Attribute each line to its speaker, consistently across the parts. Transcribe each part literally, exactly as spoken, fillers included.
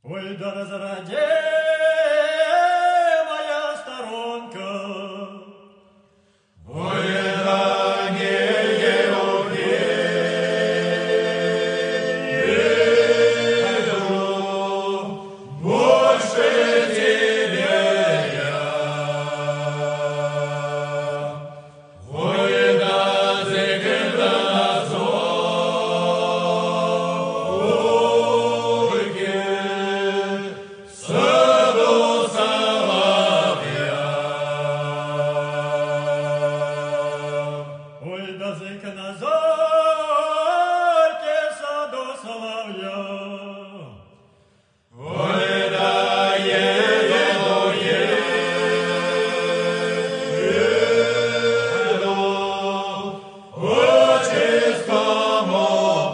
Speaker 1: Ой, да разраде моя сторонка,
Speaker 2: ой, да не еду больше тебе я. Ой, да зыгда зорки саду соловья.
Speaker 1: ой, да зык на зорке саду соловья.
Speaker 2: Ой, да еду, еду по чистому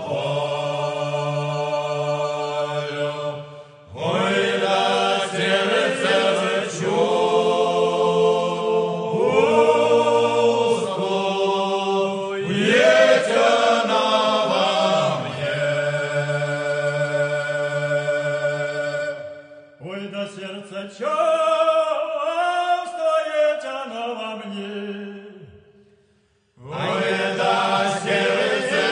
Speaker 2: полю. Ой, да сердце чувствует оно во мне.
Speaker 1: Ой, да сердце чувствует оно во мне.
Speaker 2: Ой, да сердце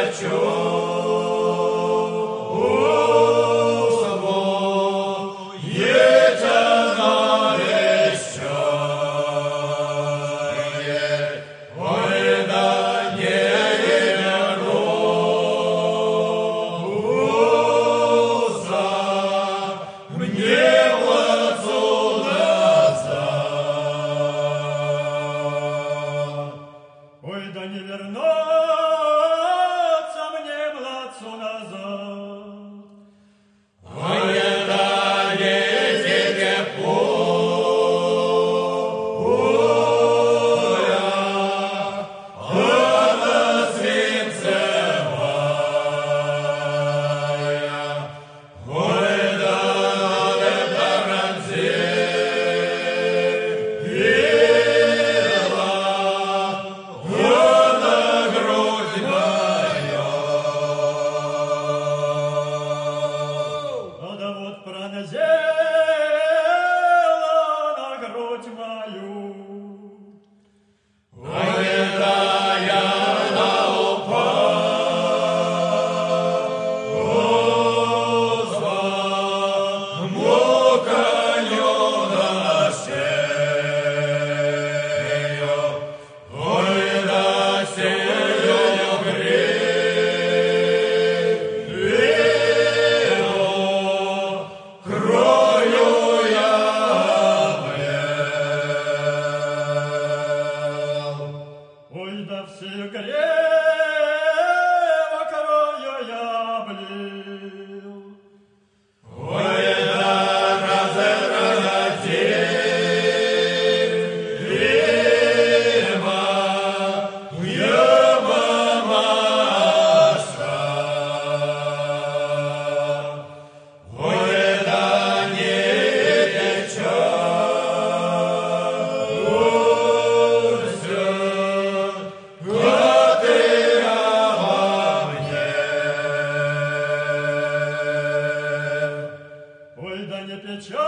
Speaker 2: чувствует оно еще. Ой, да не вернутся мне в глазу назад.
Speaker 1: Ой, да не вернется мне младцу назад.
Speaker 2: Ой, да не тебе пуля, а на свинцевая. Ой, да это пронзила, на грудь мою.
Speaker 1: Надо вот пронзела на грудь мою.
Speaker 2: Ой, да я упала, мукою на шею. Ой, да сею грею, крою я блел.
Speaker 1: Ой, да все грева крою я блил.
Speaker 2: Ой, да разродила я мамаша. Ой, да не течется, как ты обо мне.
Speaker 1: Ой, да не печется